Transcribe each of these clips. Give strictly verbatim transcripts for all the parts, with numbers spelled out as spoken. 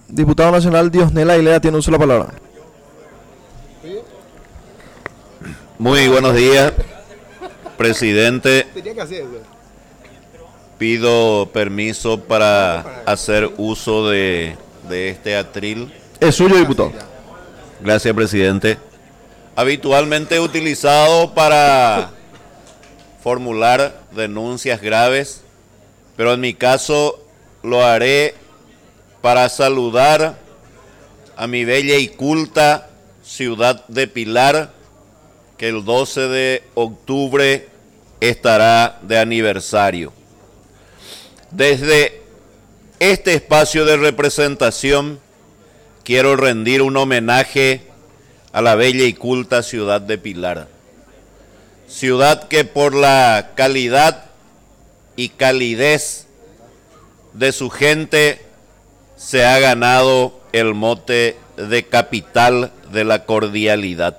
Diputado nacional Diosnel Aguilera tiene uso de la palabra. Muy buenos días, presidente. Pido permiso para hacer uso de, de este atril. Es suyo, diputado. Gracias, presidente. Habitualmente utilizado para formular denuncias graves, pero en mi caso lo haré para saludar a mi bella y culta ciudad de Pilar, que el doce de octubre estará de aniversario. Desde este espacio de representación quiero rendir un homenaje a la bella y culta ciudad de Pilar. Ciudad que por la calidad y calidez de su gente se ha ganado el mote de capital de la cordialidad.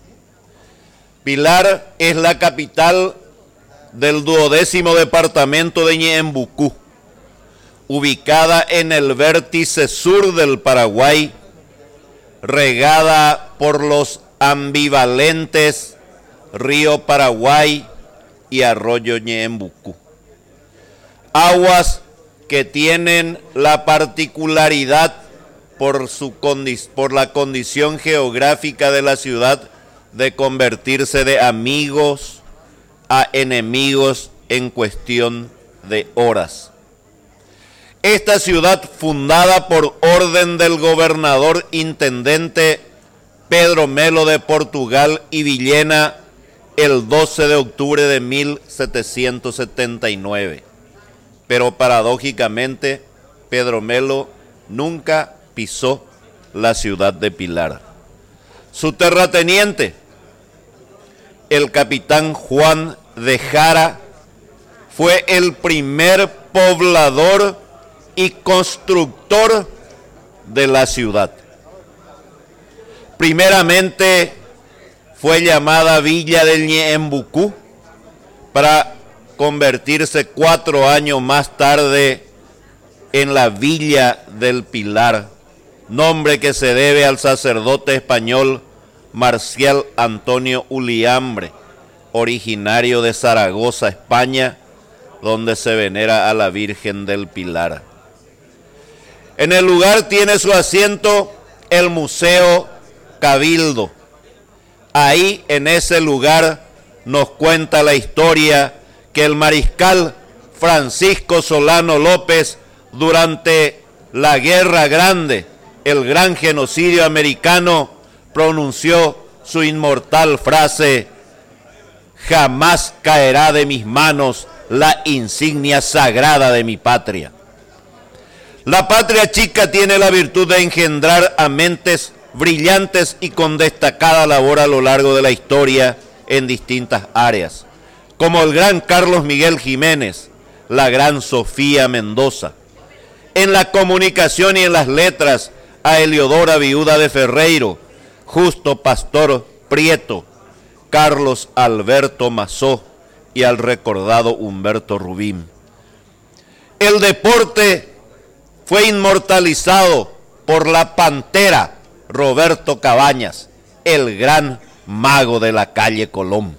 Pilar es la capital del duodécimo departamento de Ñeembucú, ubicada en el vértice sur del Paraguay, regada por los ambivalentes río Paraguay y arroyo Ñeembucú. Aguas que tienen la particularidad por, su condi- por la condición geográfica de la ciudad de convertirse de amigos a enemigos en cuestión de horas. Esta ciudad, fundada por orden del gobernador intendente Pedro Melo de Portugal y Villena el doce de octubre de mil setecientos setenta y nueve. Pero paradójicamente, Pedro Melo nunca pisó la ciudad de Pilar. Su terrateniente, el capitán Juan de Jara, fue el primer poblador y constructor de la ciudad. Primeramente fue llamada Villa del Ñeembucú para convertirse cuatro años más tarde en la Villa del Pilar, nombre que se debe al sacerdote español Marcial Antonio Uliambre, originario de Zaragoza, España, donde se venera a la Virgen del Pilar. En el lugar tiene su asiento el Museo Cabildo. Ahí, en ese lugar, nos cuenta la historia que el mariscal Francisco Solano López, durante la Guerra Grande, el gran genocidio americano, pronunció su inmortal frase: jamás caerá de mis manos la insignia sagrada de mi patria. La patria chica tiene la virtud de engendrar a mentes brillantes y con destacada labor a lo largo de la historia en distintas áreas, como el gran Carlos Miguel Jiménez, la gran Sofía Mendoza. En la comunicación y en las letras, a Eliodora Viuda de Ferreiro, Justo Pastor Prieto, Carlos Alberto Mazó y al recordado Humberto Rubín. El deporte fue inmortalizado por la Pantera Roberto Cabañas, el gran mago de la calle Colón.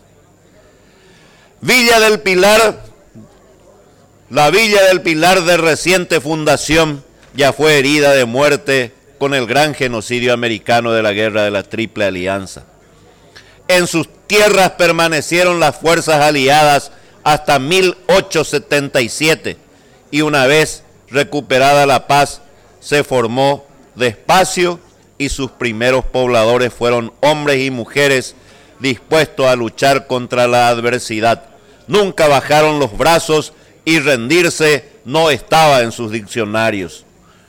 Villa del Pilar, la Villa del Pilar de reciente fundación, ya fue herida de muerte con el gran genocidio americano de la Guerra de la Triple Alianza. En sus tierras permanecieron las fuerzas aliadas hasta mil ochocientos setenta y siete y una vez recuperada la paz se formó despacio y sus primeros pobladores fueron hombres y mujeres dispuestos a luchar contra la adversidad. Nunca bajaron los brazos y rendirse no estaba en sus diccionarios.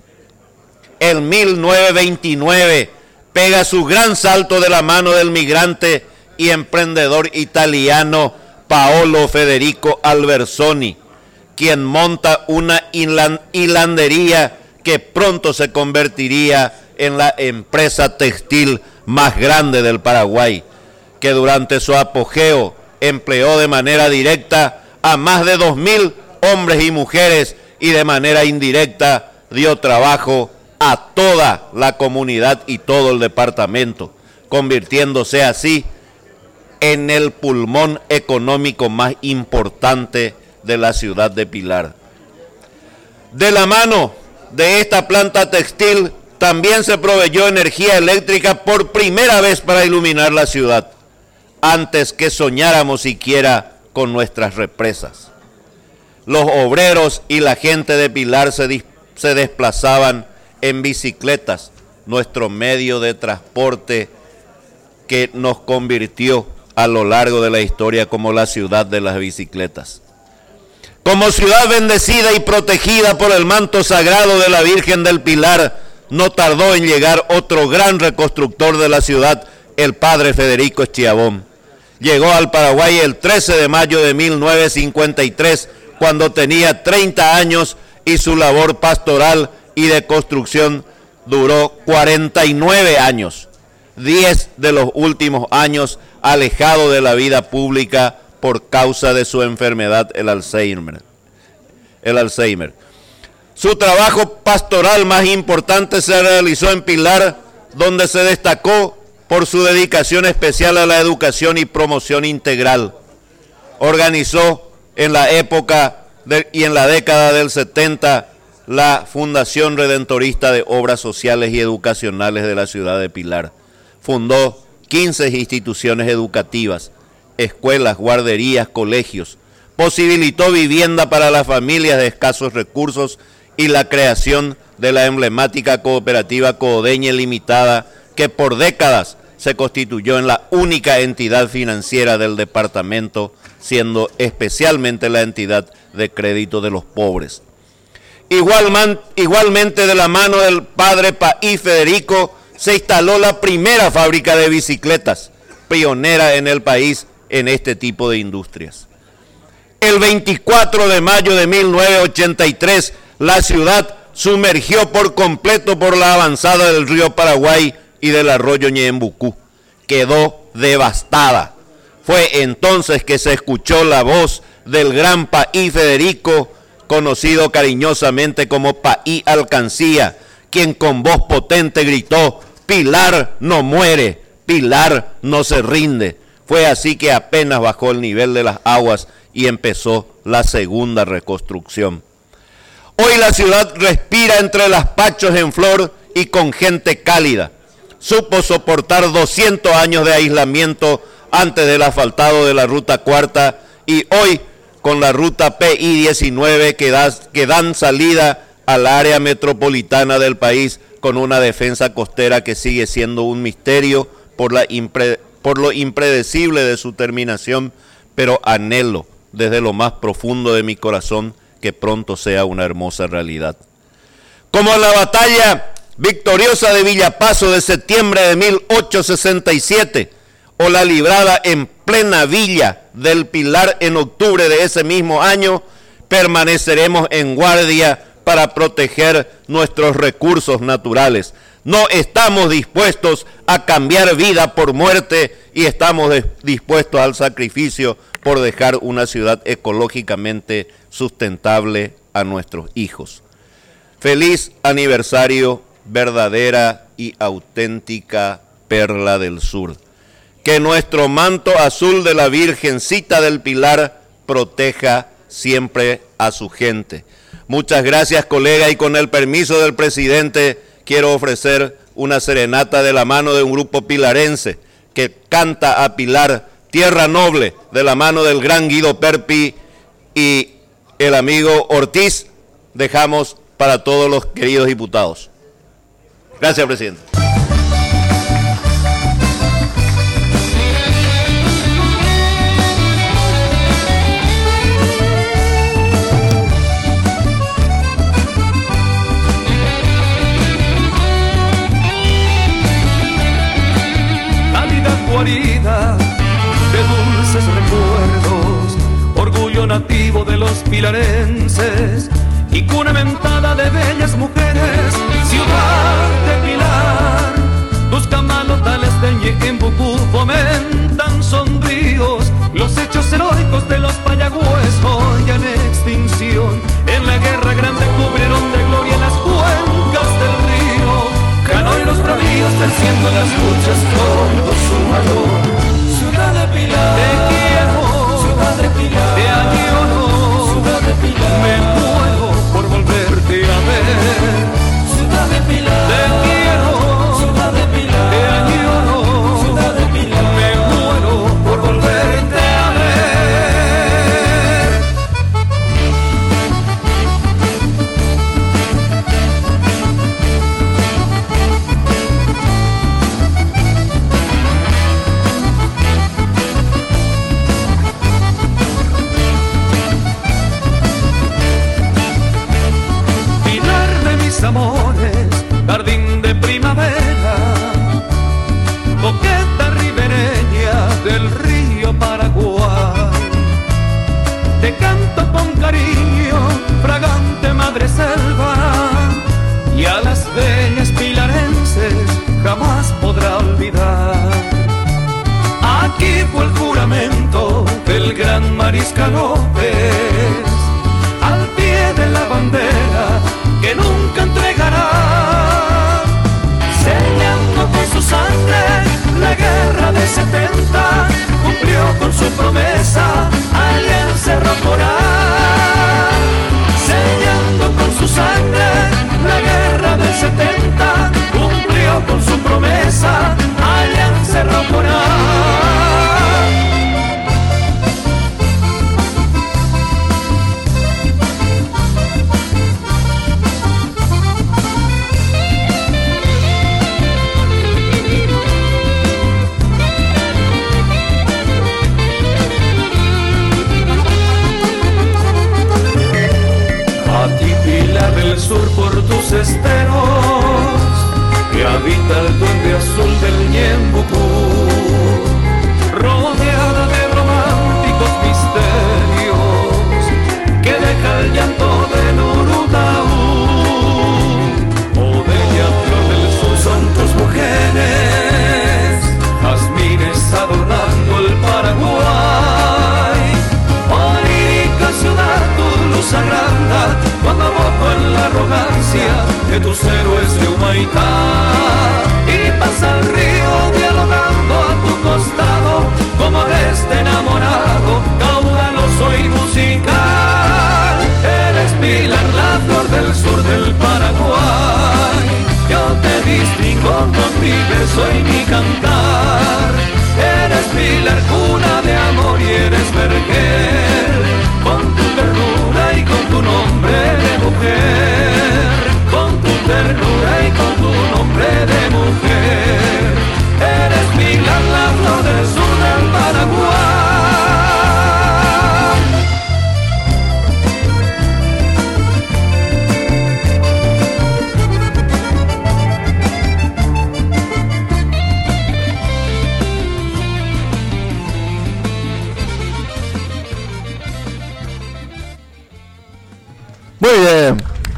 En mil novecientos veintinueve pega su gran salto de la mano del migrante y emprendedor italiano Paolo Federico Albersoni, quien monta una hilandería que pronto se convertiría en la empresa textil más grande del Paraguay, que durante su apogeo empleó de manera directa a más de dos mil hombres y mujeres y de manera indirecta dio trabajo a toda la comunidad y todo el departamento, convirtiéndose así en el pulmón económico más importante de la ciudad de Pilar. De la mano de esta planta textil, también se proveyó energía eléctrica por primera vez para iluminar la ciudad, antes que soñáramos siquiera con nuestras represas. Los obreros y la gente de Pilar se, se desplazaban en bicicletas, nuestro medio de transporte que nos convirtió a lo largo de la historia como la ciudad de las bicicletas. Como ciudad bendecida y protegida por el manto sagrado de la Virgen del Pilar, no tardó en llegar otro gran reconstructor de la ciudad, el padre Federico Schiavón. Llegó al Paraguay el trece de mayo de mil novecientos cincuenta y tres, cuando tenía treinta años, y su labor pastoral y de construcción duró cuarenta y nueve años, diez de los últimos años alejado de la vida pública por causa de su enfermedad, el Alzheimer. El Alzheimer. Su trabajo pastoral más importante se realizó en Pilar, donde se destacó por su dedicación especial a la educación y promoción integral. Organizó en la época de, y en la década del setenta la Fundación Redentorista de Obras Sociales y Educacionales de la ciudad de Pilar. Fundó quince instituciones educativas, escuelas, guarderías, colegios. Posibilitó vivienda para las familias de escasos recursos y la creación de la emblemática cooperativa Codeña Limitada, que por décadas se constituyó en la única entidad financiera del departamento, siendo especialmente la entidad de crédito de los pobres. Igualman, igualmente de la mano del padre Paí Federico se instaló la primera fábrica de bicicletas, pionera en el país en este tipo de industrias. El veinticuatro de mayo de mil novecientos ochenta y tres, la ciudad sumergió por completo por la avanzada del río Paraguay y del arroyo Ñeembucú. Quedó devastada. Fue entonces que se escuchó la voz del gran Paí Federico, conocido cariñosamente como Paí Alcancía, quien con voz potente gritó: Pilar no muere, Pilar no se rinde. Fue así que apenas bajó el nivel de las aguas y empezó la segunda reconstrucción. Hoy la ciudad respira entre laspachos en flor y con gente cálida. Supo soportar doscientos años de aislamiento antes del asfaltado de la ruta cuarta, y hoy con la ruta P I diecinueve que, da, que dan salida al área metropolitana del país, con una defensa costera que sigue siendo un misterio por, la impre, por lo impredecible de su terminación, pero anhelo desde lo más profundo de mi corazón que pronto sea una hermosa realidad. Como en la batalla victoriosa de Villapaso de septiembre de mil ochocientos sesenta y siete, o la librada en plena villa del Pilar en octubre de ese mismo año, permaneceremos en guardia para proteger nuestros recursos naturales. No estamos dispuestos a cambiar vida por muerte y estamos dispuestos al sacrificio por dejar una ciudad ecológicamente sustentable a nuestros hijos. Feliz aniversario, verdadera y auténtica perla del sur. Que nuestro manto azul de la Virgencita del Pilar proteja siempre a su gente. Muchas gracias, colega, y con el permiso del presidente quiero ofrecer una serenata de la mano de un grupo pilarense que canta a Pilar, tierra noble, de la mano del gran Guido Perpi y el amigo Ortiz. Dejamos para todos los queridos diputados. Gracias, presidente. Guarida de dulces recuerdos, orgullo nativo de los pilarenses y cuna mentada de bellas mujeres, ciudad de Pilar. Tus camalotales de Ñeembucú fomentan sombríos los hechos heroicos de los payagües, hoy en extinción. En la guerra grande cubrieron de gloria las cuencas del río. del gran Mariscal López, al pie de la bandera que nunca entregará, sellando con su sangre la guerra de setenta, cumplió con su promesa allá en Cerro Corán, sellando con su sangre la guerra del setenta, cumplió con su promesa allá en Cerro Corán. Del sur por tus esteros, que habita el duende azul del Ñembucú, rodeada de románticos misterios, que deja el llanto de Nurutaú. Oh bella flor del sur son tus mujeres, jazmines adornando el Paraguay, onírica ciudad tu luz agranda, cuando aboco en la arrogancia de tus héroes de Humaitá, y pasa el río dialogando a tu costado, como de este enamorado, caudaloso y musical. Eres Pilar, la flor del sur del Paraguay, yo te distingo con mi beso y mi cantar. Eres Pilar, cuna de amor, y eres vergel, con tu ternura y con tu nombre de mujer, con tu ternura y con tu nombre de mujer. Eres Pilar, la flor del sur del Paraguay. Muy bien.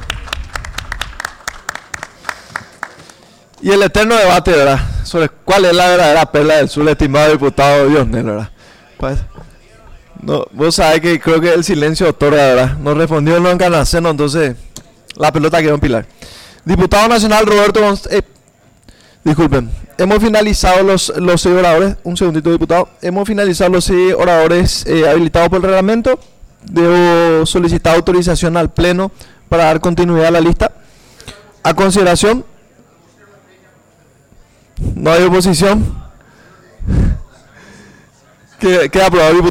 Y el eterno debate, ¿verdad?, sobre cuál es la verdadera perla del sur, estimado diputado Diosnel, ¿verdad? Pues, no, vos sabés que creo que el silencio otorga, ¿verdad? Nos respondió no en Canaceno, entonces la pelota quedó en Pilar. Diputado nacional Roberto Gonz- eh, disculpen, hemos finalizado los, los seis oradores. Un segundito, diputado. Hemos finalizado los seis oradores eh, habilitados por el reglamento. Debo solicitar autorización al Pleno para dar continuidad a la lista. A consideración, no hay oposición. Queda aprobado, diputado.